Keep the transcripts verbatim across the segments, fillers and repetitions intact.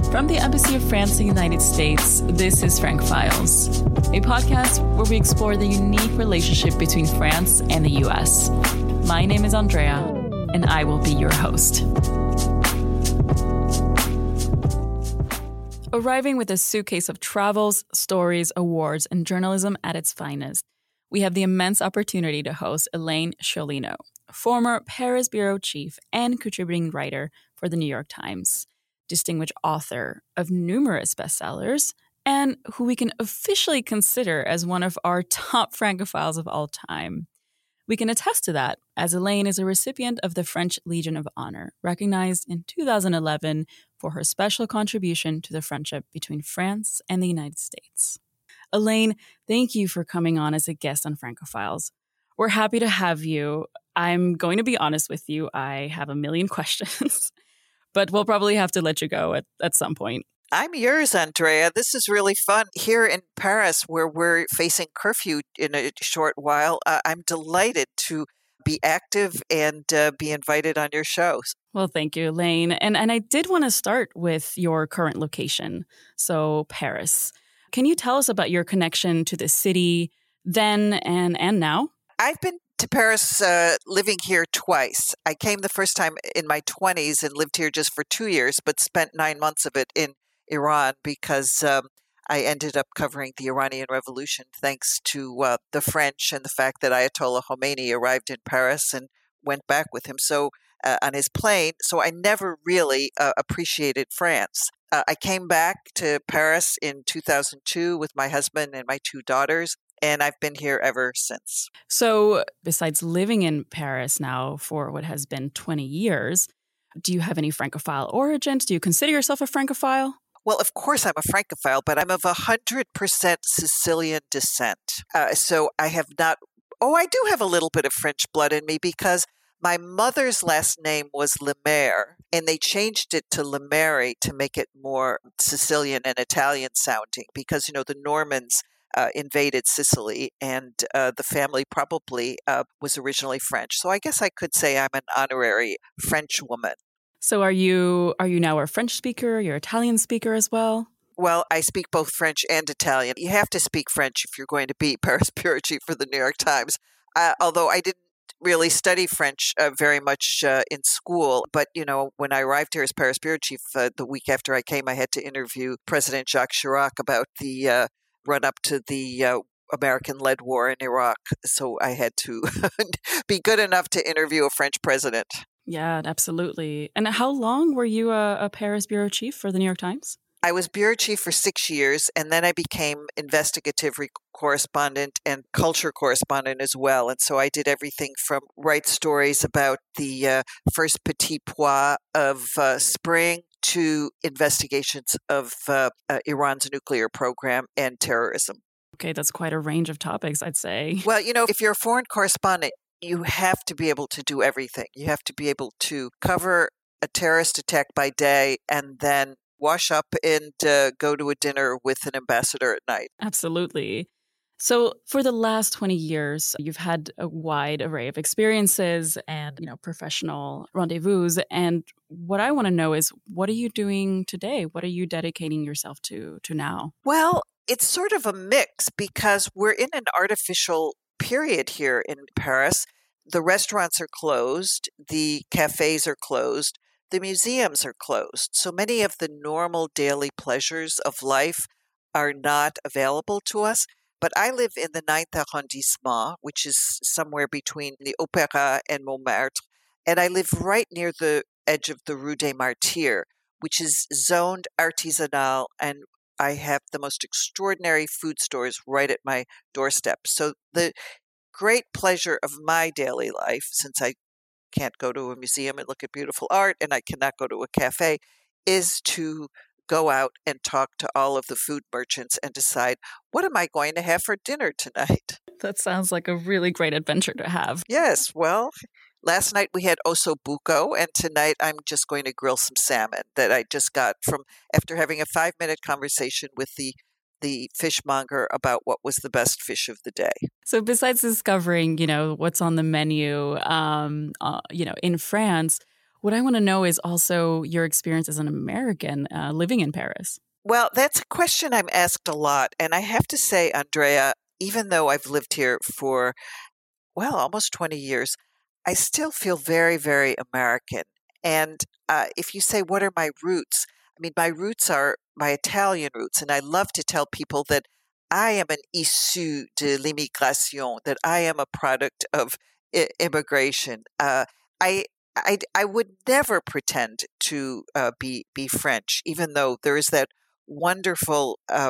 From the Embassy of France in the United States, this is Francophiles, a podcast where we explore the unique relationship between France and the U S. My name is Andrea, and I will be your host. Arriving with a suitcase of travels, stories, awards, and journalism at its finest, we have the immense opportunity to host Elaine Sciolino, former Paris bureau chief and contributing writer for the New York Times, distinguished author of numerous bestsellers, and who we can officially consider as one of our top Francophiles of all time. We can attest to that, as Elaine is a recipient of the French Legion of Honor, recognized in two thousand eleven for her special contribution to the friendship between France and the United States. Elaine, thank you for coming on as a guest on Francophiles. We're happy to have you. I'm going to be honest with you, I have a million questions, but we'll probably have to let you go at, at some point. I'm yours, Andrea. This is really fun. Here in Paris, where we're facing curfew in a short while, uh, I'm delighted to be active and uh, be invited on your shows. Well, thank you, Elaine. And, and I did want to start with your current location, so Paris. Can you tell us about your connection to the city then and, and now? I've been to Paris uh, living here twice. I came the first time in my twenties and lived here just for two years, but spent nine months of it in Iran because um, I ended up covering the Iranian Revolution thanks to uh, the French and the fact that Ayatollah Khomeini arrived in Paris and went back with him so uh, on his plane. So I never really uh, appreciated France. Uh, I came back to Paris in two thousand two with my husband and my two daughters, and I've been here ever since. So besides living in Paris now for what has been twenty years, do you have any Francophile origins? Do you consider yourself a Francophile? Well, of course I'm a Francophile, but I'm of one hundred percent Sicilian descent. Uh, so I have not, oh, I do have a little bit of French blood in me because my mother's last name was Lemaire, and they changed it to Lemeri to make it more Sicilian and Italian sounding because, you know, the Normans uh, invaded Sicily, and uh, the family probably uh, was originally French. So I guess I could say I'm an honorary French woman. So are you are you now a French speaker? You're an Italian speaker as well? Well, I speak both French and Italian. You have to speak French if you're going to be Paris bureau chief for the New York Times, uh, although I didn't really study French uh, very much uh, in school. But, you know, when I arrived here as Paris bureau chief, uh, the week after I came, I had to interview President Jacques Chirac about the uh, run-up to the uh, American-led war in Iraq. So I had to be good enough to interview a French president. Yeah, absolutely. And how long were you a, a Paris bureau chief for the New York Times? I was bureau chief for six years, and then I became investigative re- correspondent and culture correspondent as well. And so I did everything from write stories about the uh, first petit pois of uh, spring to investigations of uh, uh, Iran's nuclear program and terrorism. Okay, that's quite a range of topics, I'd say. Well, you know, if you're a foreign correspondent, you have to be able to do everything. You have to be able to cover a terrorist attack by day and then wash up and uh, go to a dinner with an ambassador at night. Absolutely. So for the last twenty years, you've had a wide array of experiences and, you know, professional rendezvous. And what I want to know is, what are you doing today? What are you dedicating yourself to, to now? Well, it's sort of a mix because we're in an artificial period here in Paris. The restaurants are closed, the cafes are closed, the museums are closed. So many of the normal daily pleasures of life are not available to us. But I live in the ninth arrondissement, which is somewhere between the Opéra and Montmartre, and I live right near the edge of the Rue des Martyrs, which is zoned artisanal, and I have the most extraordinary food stores right at my doorstep. So the great pleasure of my daily life, since I can't go to a museum and look at beautiful art and I cannot go to a cafe, is to go out and talk to all of the food merchants and decide, what am I going to have for dinner tonight? That sounds like a really great adventure to have. Yes, well, last night we had osso buco, and tonight I'm just going to grill some salmon that I just got from after having a five-minute conversation with the the fishmonger about what was the best fish of the day. So besides discovering, you know, what's on the menu, um, uh, you know, in France, What I want to know is also your experience as an American uh, living in Paris. Well, that's a question I'm asked a lot. And I have to say, Andrea, even though I've lived here for, well, almost twenty years, I still feel very, very American. And uh, if you say, what are my roots? I mean, my roots are my Italian roots. And I love to tell people that I am an issue de l'immigration, that I am a product of I- immigration. Uh, I, I, I would never pretend to uh, be, be French, even though there is that wonderful uh,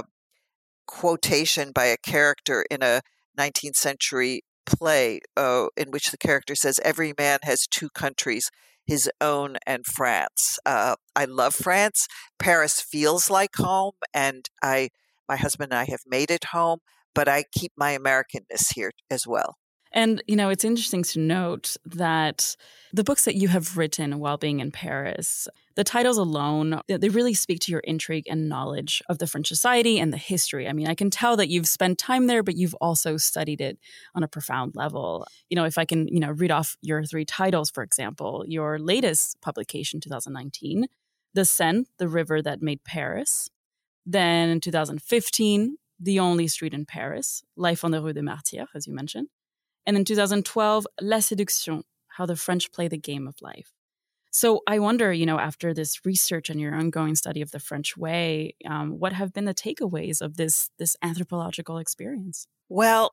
quotation by a character in a nineteenth century play uh, in which the character says, every man has two countries, his own and France. Uh, I love France. Paris feels like home, and I, my husband and I have made it home, but I keep my Americanness here as well. And, you know, it's interesting to note that the books that you have written while being in Paris, the titles alone, they really speak to your intrigue and knowledge of the French society and the history. I mean, I can tell that you've spent time there, but you've also studied it on a profound level. You know, if I can, you know, read off your three titles, for example, your latest publication, two thousand nineteen, The Seine, the River That Made Paris. Then in two thousand fifteen, The Only Street in Paris, Life on the Rue des Martyrs, as you mentioned. And in two thousand twelve, La Séduction, How the French Play the Game of Life. So I wonder, you know, after this research and your ongoing study of the French way, um, what have been the takeaways of this, this anthropological experience? Well,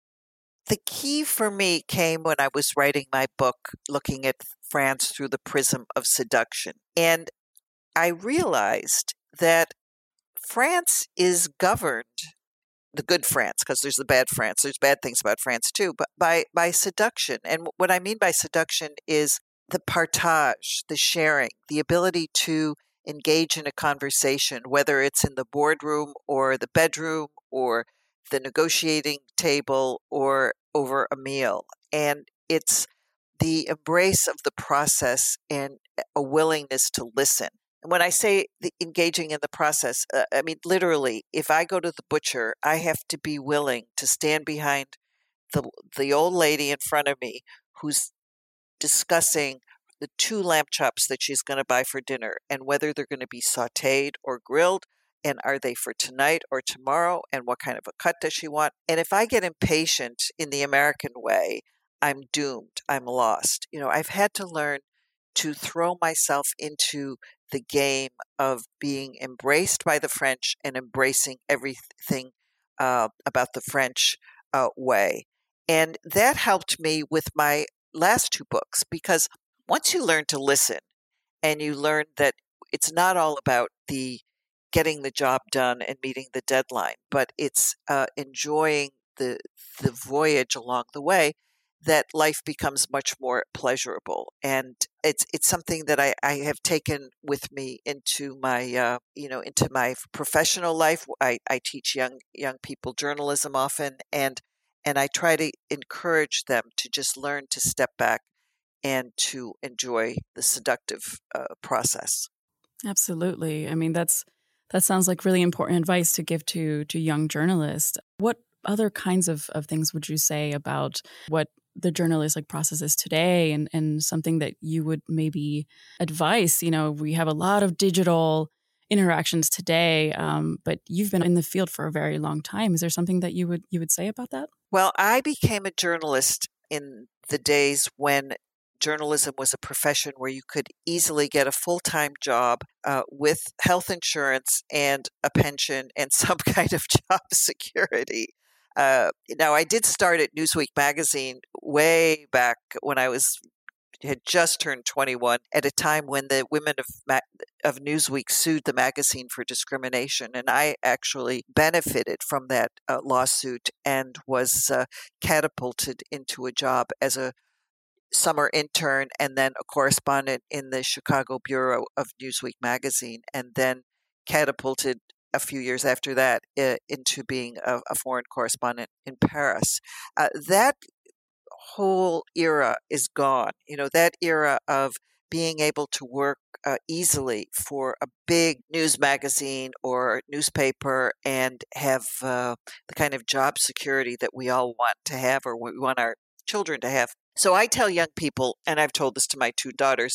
the key for me came when I was writing my book, looking at France through the prism of seduction. And I realized that France is governed, the good France, because there's the bad France. There's bad things about France too, but by, by seduction. And what I mean by seduction is the partage, the sharing, the ability to engage in a conversation, whether it's in the boardroom or the bedroom or the negotiating table or over a meal. And it's the embrace of the process and a willingness to listen. And when I say the engaging in the process, uh, I mean, literally, if I go to the butcher, I have to be willing to stand behind the, the old lady in front of me who's discussing the two lamb chops that she's going to buy for dinner and whether they're going to be sautéed or grilled, and are they for tonight or tomorrow, and what kind of a cut does she want. And if I get impatient in the American way, I'm doomed. I'm lost. You know, I've had to learn to throw myself into the game of being embraced by the French and embracing everything uh, about the French uh, way. And that helped me with my last two books, because once you learn to listen and you learn that it's not all about the getting the job done and meeting the deadline, but it's uh, enjoying the the voyage along the way, that life becomes much more pleasurable. And it's it's something that I, I have taken with me into my uh, you know into my professional life. I, I teach young young people journalism often, and and I try to encourage them to just learn to step back and to enjoy the seductive uh, process. Absolutely. I mean, that's that sounds like really important advice to give to to young journalists. What other kinds of, of things would you say about what the journalistic process is today, and, and something that you would maybe advise? You know, we have a lot of digital interactions today, um, but you've been in the field for a very long time. Is there something that you would you would say about that? Well, I became a journalist in the days when journalism was a profession where you could easily get a full-time job uh, with health insurance and a pension and some kind of job security. Uh, now, I did start at Newsweek magazine way back when I was had just turned twenty-one, at a time when the women of Ma- of Newsweek sued the magazine for discrimination, and I actually benefited from that uh, lawsuit and was uh, catapulted into a job as a summer intern and then a correspondent in the Chicago bureau of Newsweek magazine, and then catapulted a few years after that uh, into being a, a foreign correspondent in Paris. Uh, that whole era is gone. You know, that era of being able to work uh, easily for a big news magazine or newspaper and have uh, the kind of job security that we all want to have, or we want our children to have. So I tell young people, and I've told this to my two daughters,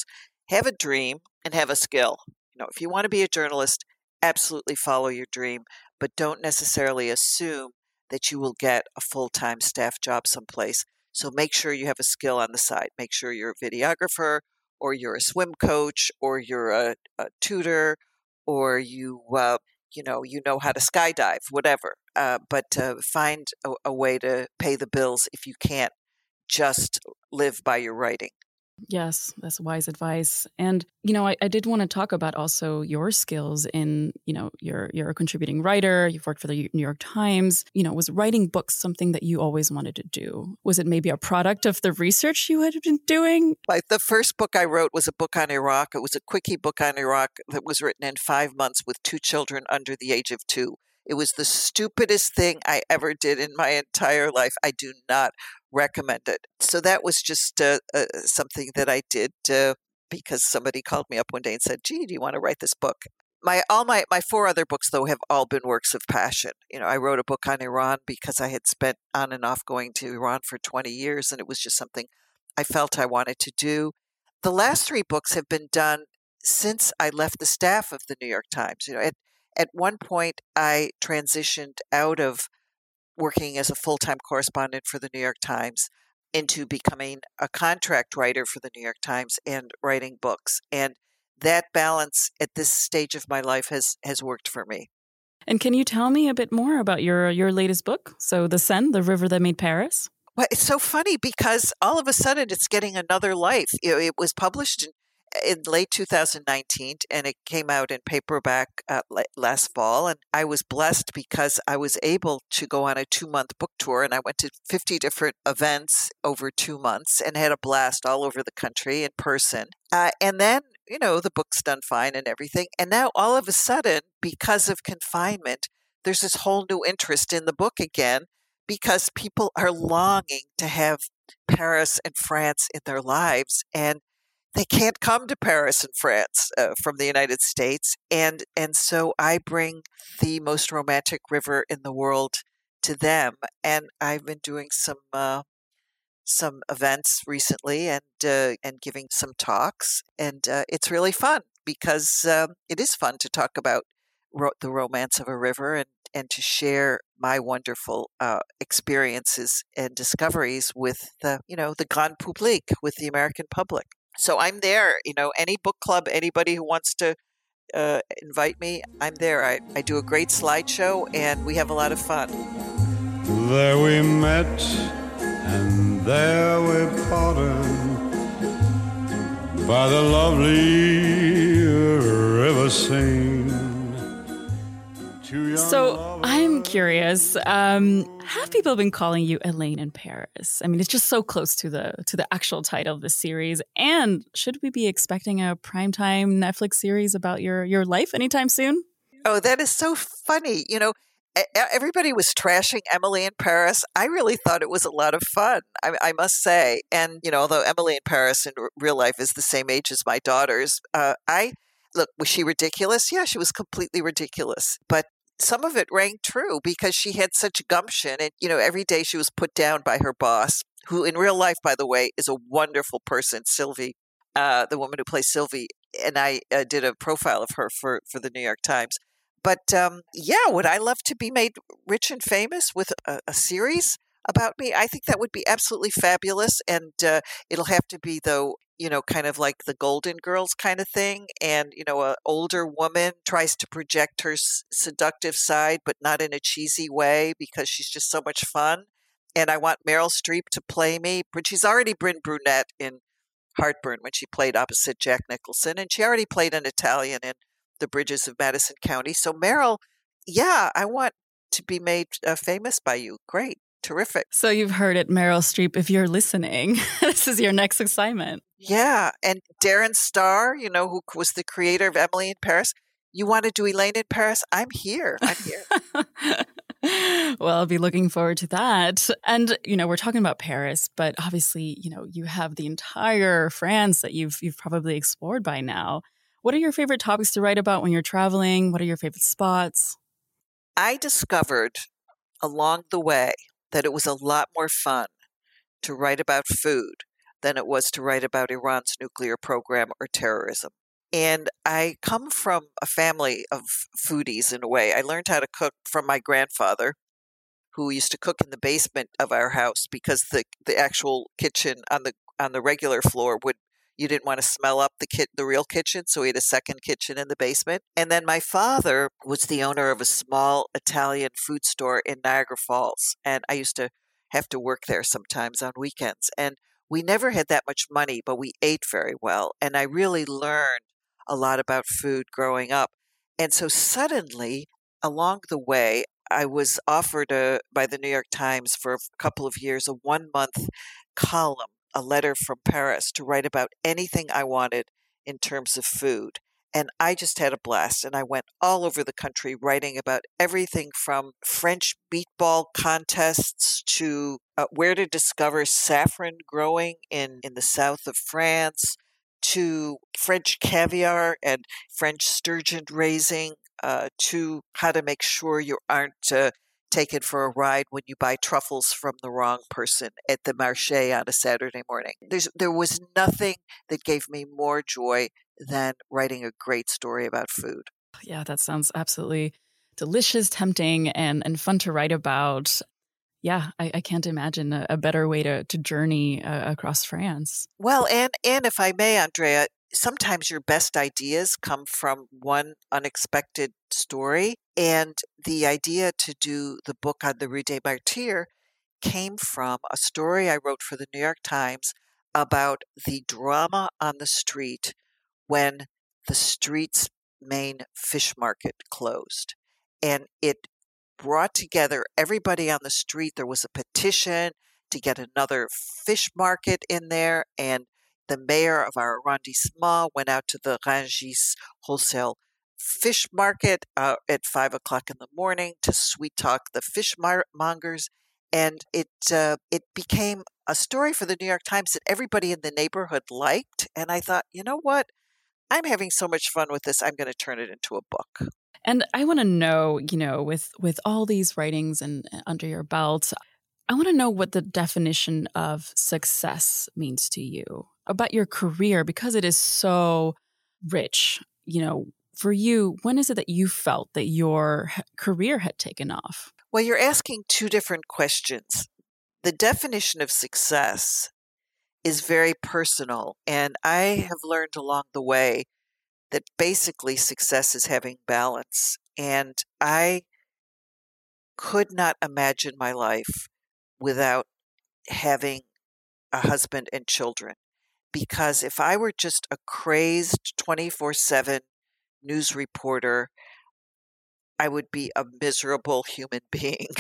have a dream and have a skill. You know, if you want to be a journalist, absolutely follow your dream, but don't necessarily assume that you will get a full-time staff job someplace. So make sure you have a skill on the side. Make sure you're a videographer, or you're a swim coach, or you're a, a tutor, or you, uh, you know, you know how to skydive, whatever. Uh, but uh, find a, a way to pay the bills if you can't just live by your writing. Yes, that's wise advice. And, you know, I, I did want to talk about also your skills in, you know, you're, you're a contributing writer, you've worked for the New York Times. You know, was writing books something that you always wanted to do? Was it maybe a product of the research you had been doing? Like the first book I wrote was a book on Iraq. It was a quickie book on Iraq that was written in five months with two children under the age of two. It was the stupidest thing I ever did in my entire life. I do not recommend it. So that was just uh, uh, something that I did uh, because somebody called me up one day and said, gee, do you want to write this book? My all my, my four other books, though, have all been works of passion. You know, I wrote a book on Iran because I had spent on and off going to Iran for twenty years, and it was just something I felt I wanted to do. The last three books have been done since I left the staff of the New York Times. You know, at, at one point, I transitioned out of working as a full-time correspondent for the New York Times into becoming a contract writer for the New York Times and writing books. And that balance at this stage of my life has has worked for me. And can you tell me a bit more about your your latest book? So The Seine, The River That Made Paris? Well, it's so funny because all of a sudden it's getting another life. You know, it was published in in late two thousand nineteen, and it came out in paperback uh, last fall. And I was blessed because I was able to go on a two-month book tour, and I went to fifty different events over two months and had a blast all over the country in person. Uh, and then, you know, the book's done fine and everything. And now all of a sudden, because of confinement, there's this whole new interest in the book again because people are longing to have Paris and France in their lives. And they can't come to Paris and France uh, from the United States. And, and so I bring the most romantic river in the world to them. And I've been doing some uh, some events recently and uh, and giving some talks. And uh, it's really fun because um, it is fun to talk about ro- the romance of a river and, and to share my wonderful uh, experiences and discoveries with the, you know, the grand public, with the American public. So I'm there, you know, any book club, anybody who wants to uh, invite me, I'm there. I, I do a great slideshow and we have a lot of fun. There we met and there we parted by the lovely river Seine. So I'm curious, um, have people been calling you Elaine in Paris? I mean, it's just so close to the to the actual title of the series. And should we be expecting a primetime Netflix series about your, your life anytime soon? Oh, that is so funny. You know, everybody was trashing Emily in Paris. I really thought it was a lot of fun, I, I must say. And, you know, although Emily in Paris in r- real life is the same age as my daughters, uh, I, look, was she ridiculous? Yeah, she was completely ridiculous. But some of it rang true because she had such gumption. And, you know, every day she was put down by her boss, who in real life, by the way, is a wonderful person, Sylvie, uh, the woman who plays Sylvie. And I uh, did a profile of her for, for the New York Times. But um, yeah, would I love to be made rich and famous with a, a series about me? I think that would be absolutely fabulous. And uh, it'll have to be, though, you know, kind of like the Golden Girls kind of thing. And, you know, an older woman tries to project her s- seductive side, but not in a cheesy way because she's just so much fun. And I want Meryl Streep to play me, but she's already been brunette in Heartburn when she played opposite Jack Nicholson. And she already played an Italian in The Bridges of Madison County. So Meryl, yeah, I want to be made uh, famous by you. Great. Terrific. So you've heard it, Meryl Streep. If you're listening, this is your next assignment. Yeah. And Darren Star, you know, who was the creator of Emily in Paris. You want to do Elaine in Paris? I'm here. I'm here. Well, I'll be looking forward to that. And, you know, we're talking about Paris, but obviously, you know, you have the entire France that you've you've probably explored by now. What are your favorite topics to write about when you're traveling? What are your favorite spots? I discovered along the way that it was a lot more fun to write about food than it was to write about Iran's nuclear program or terrorism. And I come from a family of foodies in a way. I learned how to cook from my grandfather, who used to cook in the basement of our house because the, the actual kitchen on the on the regular floor would you didn't want to smell up the kit the real kitchen, so we had a second kitchen in the basement. And then my father was the owner of a small Italian food store in Niagara Falls, and I used to have to work there sometimes on weekends. And we never had that much money, but we ate very well, and I really learned a lot about food growing up. And so suddenly, along the way, I was offered a, by the New York Times for a couple of years a one-month column, a letter from Paris, to write about anything I wanted in terms of food. And I just had a blast. And I went all over the country writing about everything from French meatball contests to uh, where to discover saffron growing in, in the south of France, to French caviar and French sturgeon raising, uh, to how to make sure you aren't uh, taken for a ride when you buy truffles from the wrong person at the marché on a Saturday morning. There's, there was nothing that gave me more joy than writing a great story about food. Yeah, that sounds absolutely delicious, tempting, and, and fun to write about. Yeah, I, I can't imagine a, a better way to, to journey uh, across France. Well, and, and if I may, Andrea, sometimes your best ideas come from one unexpected story. And the idea to do the book on the Rue des Martyrs came from a story I wrote for the New York Times about the drama on the street when the street's main fish market closed. And it brought together everybody on the street. There was a petition to get another fish market in there, and the mayor of our arrondissement went out to the Rungis wholesale fish market uh, at five o'clock in the morning to sweet talk the fishmongers, and it uh, it became a story for the New York Times that everybody in the neighborhood liked. And I thought, you know what? I'm having so much fun with this. I'm going to turn it into a book. And I want to know, you know, with with all these writings and under your belt, I want to know what the definition of success means to you, about your career, because it is so rich. You know, for you, when is it that you felt that your career had taken off? Well, you're asking two different questions. The definition of success is very personal, and I have learned along the way that basically success is having balance. And I could not imagine my life without having a husband and children. Because if I were just a crazed twenty-four seven news reporter, I would be a miserable human being.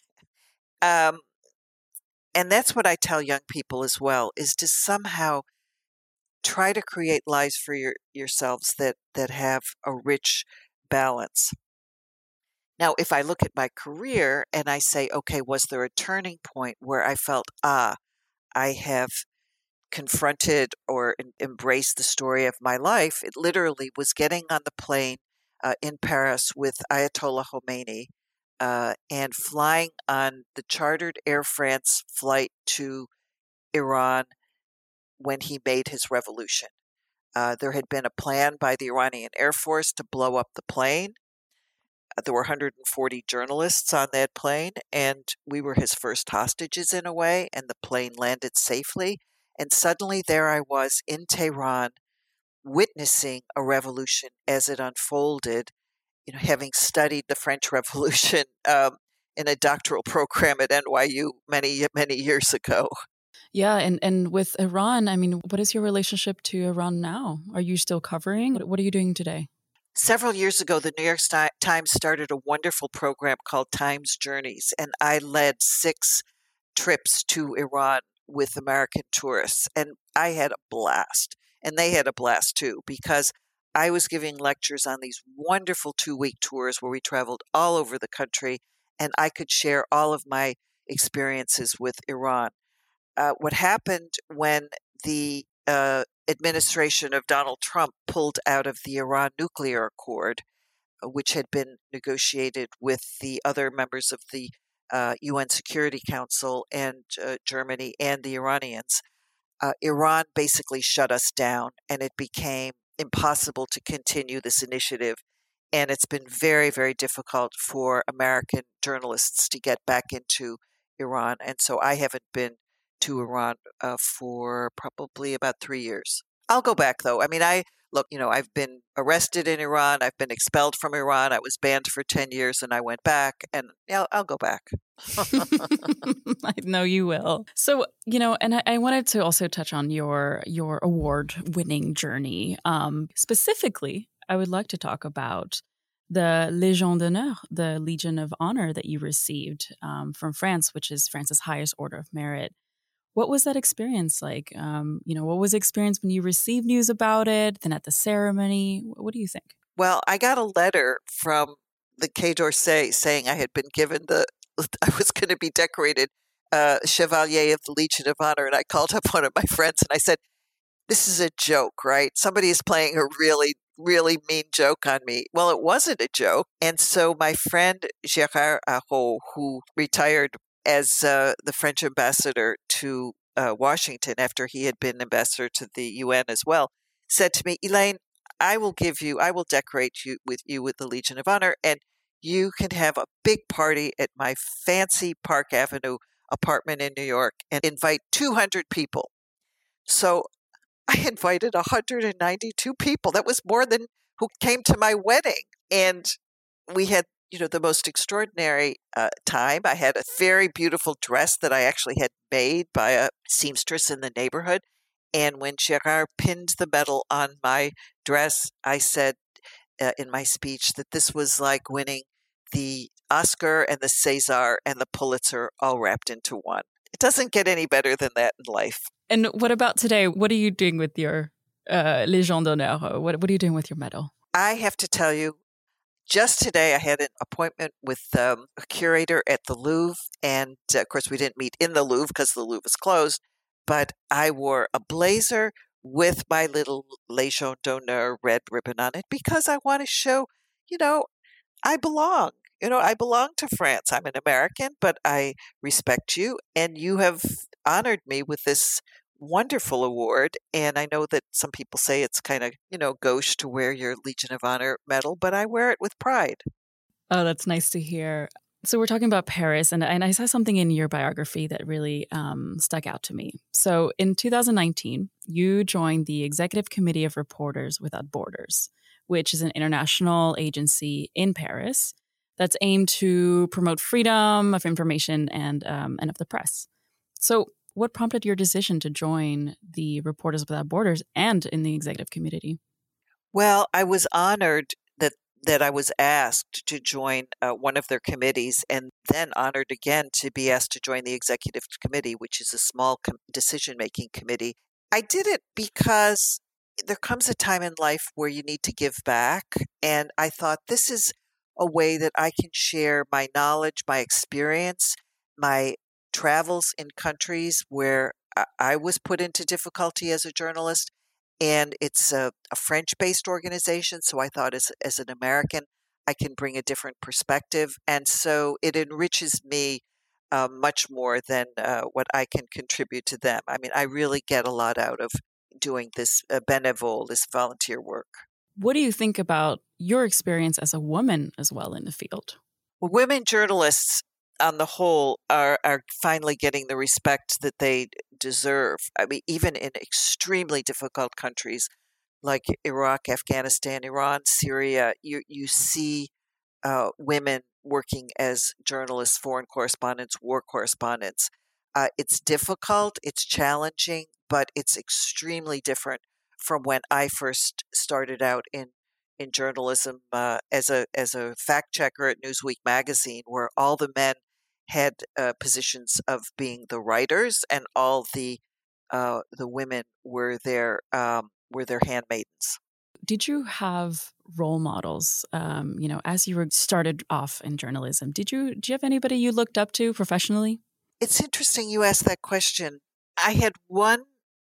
um, and that's what I tell young people as well, is to somehow try to create lives for your, yourselves that, that have a rich balance. Now, if I look at my career and I say, okay, was there a turning point where I felt, ah, I have confronted or en- embraced the story of my life? It literally was getting on the plane uh, in Paris with Ayatollah Khomeini uh, and flying on the chartered Air France flight to Iran when he made his revolution. Uh, there had been a plan by the Iranian Air Force to blow up the plane. Uh, there were one hundred forty journalists on that plane, and we were his first hostages in a way, and the plane landed safely. And suddenly there I was in Tehran, witnessing a revolution as it unfolded, you know, having studied the French Revolution um, in a doctoral program at N Y U many, many years ago. Yeah, and, and with Iran, I mean, what is your relationship to Iran now? Are you still covering? What, what are you doing today? Several years ago, the New York Times started a wonderful program called Times Journeys, and I led six trips to Iran with American tourists, and I had a blast, and they had a blast too, because I was giving lectures on these wonderful two-week tours where we traveled all over the country, and I could share all of my experiences with Iran. Uh, what happened when the uh, administration of Donald Trump pulled out of the Iran nuclear accord, which had been negotiated with the other members of the uh, U N Security Council and uh, Germany and the Iranians, uh, Iran basically shut us down, and it became impossible to continue this initiative. And it's been very, very difficult for American journalists to get back into Iran. And so I haven't been to Iran uh, for probably about three years. I'll go back, though. I mean, I look, you know, I've been arrested in Iran. I've been expelled from Iran. I was banned for ten years and I went back. And yeah, I'll, I'll go back. I know you will. So, you know, and I, I wanted to also touch on your your award-winning journey. Um, specifically, I would like to talk about the Légion d'honneur, the Legion of Honor that you received um, from France, which is France's highest order of merit. What was that experience like? Um, you know, what was the experience when you received news about it, then at the ceremony? What do you think? Well, I got a letter from the Quai d'Orsay saying I had been given the, I was going to be decorated uh, Chevalier of the Legion of Honor. And I called up one of my friends and I said, this is a joke, right? Somebody is playing a really, really mean joke on me. Well, it wasn't a joke. And so my friend Gérard Araud, who retired as uh, the French ambassador to uh, Washington after he had been ambassador to the U N as well, said to me, Elaine, I will give you, I will decorate you with you with the Legion of Honor, and you can have a big party at my fancy Park Avenue apartment in New York and invite two hundred people. So I invited one hundred ninety-two people. That was more than who came to my wedding. And we had, you know, the most extraordinary uh, time. I had a very beautiful dress that I actually had made by a seamstress in the neighborhood. And when Gérard pinned the medal on my dress, I said uh, in my speech that this was like winning the Oscar and the César and the Pulitzer all wrapped into one. It doesn't get any better than that in life. And what about today? What are you doing with your uh, Légion d'honneur? What, what are you doing with your medal? I have to tell you, just today I had an appointment with um, a curator at the Louvre. And uh, of course, we didn't meet in the Louvre because the Louvre is closed. But I wore a blazer with my little Légion d'honneur red ribbon on it because I want to show, you know, I belong. You know, I belong to France. I'm an American, but I respect you. And you have honored me with this wonderful award. And I know that some people say it's kind of, you know, gauche to wear your Legion of Honor medal, but I wear it with pride. Oh, that's nice to hear. So we're talking about Paris, and, and I saw something in your biography that really um, stuck out to me. So in two thousand nineteen, you joined the Executive Committee of Reporters Without Borders, which is an international agency in Paris that's aimed to promote freedom of information and um, and of the press. So what prompted your decision to join the Reporters Without Borders and in the executive committee? Well, I was honored that that I was asked to join uh, one of their committees, and then honored again to be asked to join the executive committee, which is a small com- decision-making committee. I did it because there comes a time in life where you need to give back, and I thought this is a way that I can share my knowledge, my experience, my travels in countries where I was put into difficulty as a journalist. And it's a, a French-based organization, so I thought as, as an American, I can bring a different perspective. And so it enriches me uh, much more than uh, what I can contribute to them. I mean, I really get a lot out of doing this uh, bénévole, this volunteer work. What do you think about your experience as a woman as well in the field? Well, women journalists on the whole are, are finally getting the respect that they deserve. I mean, even in extremely difficult countries like Iraq, Afghanistan, Iran, Syria, you, you see uh, women working as journalists, foreign correspondents, war correspondents. Uh, it's difficult, it's challenging, but it's extremely different from when I first started out in in journalism uh, as a as a fact checker at Newsweek magazine, where all the men had uh, positions of being the writers, and all the uh, the women were their um, were their handmaidens. Did you have role models? Um, you know, as you were started off in journalism, did you do you have anybody you looked up to professionally? It's interesting you asked that question. I had one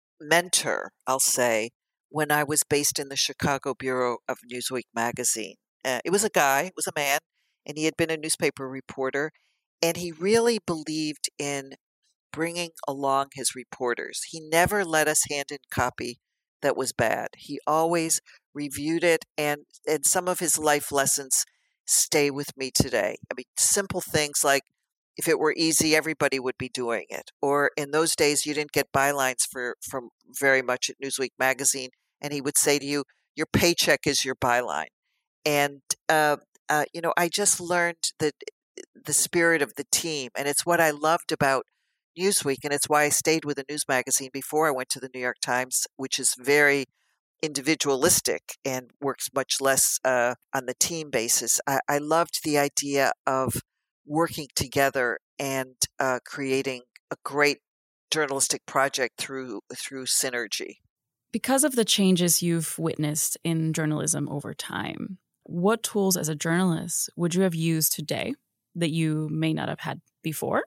mentor, I'll say, when I was based in the Chicago bureau of Newsweek magazine. Uh, it was a guy, it was a man, and he had been a newspaper reporter, and he really believed in bringing along his reporters. He never let us hand in copy that was bad. He always reviewed it, and, and some of his life lessons stay with me today. I mean, simple things like, if it were easy, everybody would be doing it. Or in those days, you didn't get bylines for from very much at Newsweek magazine, and he would say to you, your paycheck is your byline. And, uh, uh, you know, I just learned that the spirit of the team, and it's what I loved about Newsweek, and it's why I stayed with a news magazine before I went to the New York Times, which is very individualistic and works much less uh, on the team basis. I, I loved the idea of working together and uh, creating a great journalistic project through through synergy. Because of the changes you've witnessed in journalism over time, what tools as a journalist would you have used today that you may not have had before?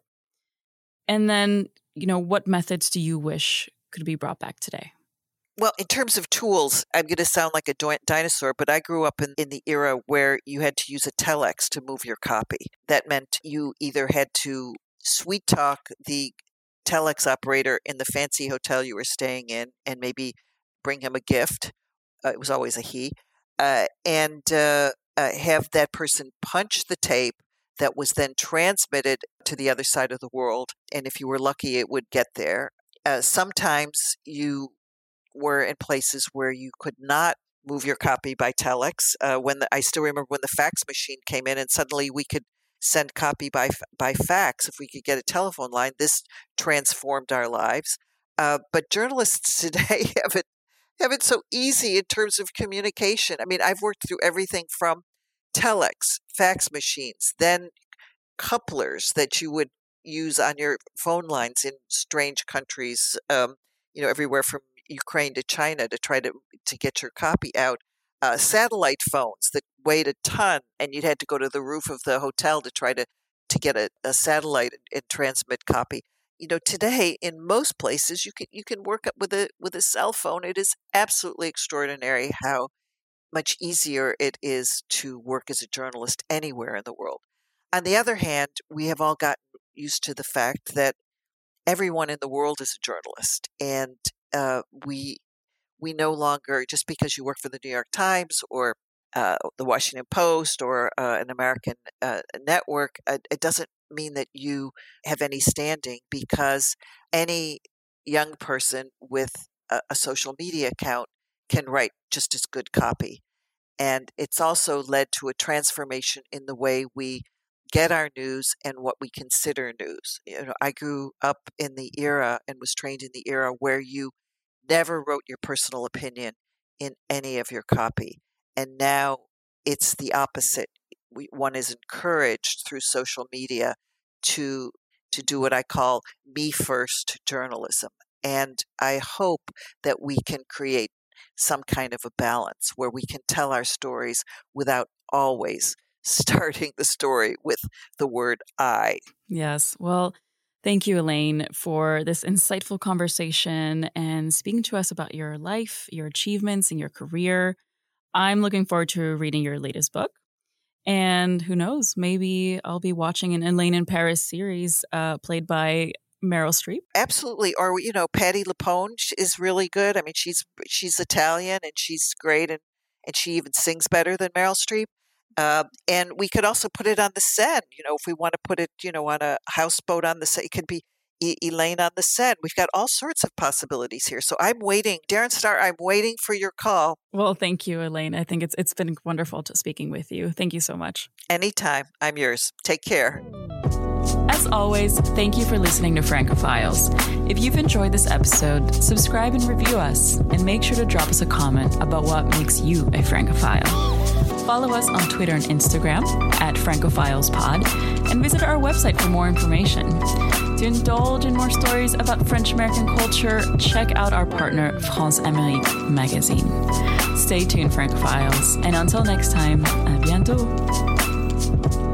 And then, you know, what methods do you wish could be brought back today? Well, in terms of tools, I'm going to sound like a do- dinosaur, but I grew up in, in the era where you had to use a telex to move your copy. That meant you either had to sweet talk the telex operator in the fancy hotel you were staying in and maybe bring him a gift. Uh, it was always a he. Uh, and uh, uh, have that person punch the tape that was then transmitted to the other side of the world. And if you were lucky, it would get there. Uh, sometimes you were in places where you could not move your copy by telex. Uh, when the, I still remember when the fax machine came in, and suddenly we could send copy by by fax if we could get a telephone line. This transformed our lives. Uh, but journalists today have it have it so easy in terms of communication. I mean, I've worked through everything from telex, fax machines, then couplers that you would use on your phone lines in strange countries, um, you know, everywhere from Ukraine to China to try to to get your copy out. Uh, satellite phones that weighed a ton, and you'd had to go to the roof of the hotel to try to, to get a, a satellite and, and transmit copy. You know, today in most places you can you can work with a with a cell phone. It is absolutely extraordinary how much easier it is to work as a journalist anywhere in the world. On the other hand, we have all gotten used to the fact that everyone in the world is a journalist, and uh, we we no longer, just because you work for the New York Times or uh, the Washington Post or uh, an American uh, network, uh, it doesn't mean that you have any standing, because any young person with a, a social media account can write just as good copy. And it's also led to a transformation in the way we get our news and what we consider news. You know, I grew up in the era and was trained in the era where you never wrote your personal opinion in any of your copy. And now it's the opposite. We, one is encouraged through social media to to do what I call me first journalism. And I hope that we can create some kind of a balance where we can tell our stories without always starting the story with the word I. Yes. Well, thank you, Elaine, for this insightful conversation and speaking to us about your life, your achievements, and your career. I'm looking forward to reading your latest book. And who knows, maybe I'll be watching an Elaine in Paris series uh, played by Meryl Streep. Absolutely. Or, you know, Patti LuPone is really good. I mean, she's she's Italian and she's great, and, and she even sings better than Meryl Streep. Uh, and we could also put it on the Seine. You know, if we want to put it, you know, on a houseboat on the Seine, it could be e- Elaine on the Seine. We've got all sorts of possibilities here. So I'm waiting. Darren Star, I'm waiting for your call. Well, thank you, Elaine. I think it's it's been wonderful to speaking with you. Thank you so much. Anytime. I'm yours. Take care. As always, thank you for listening to Francophiles. If you've enjoyed this episode, subscribe and review us, and make sure to drop us a comment about what makes you a Francophile. Follow us on Twitter and Instagram at FrancophilesPod, and visit our website for more information. To indulge in more stories about French-American culture, check out our partner France Amérique magazine. Stay tuned, Francophiles, and until next time, à bientôt!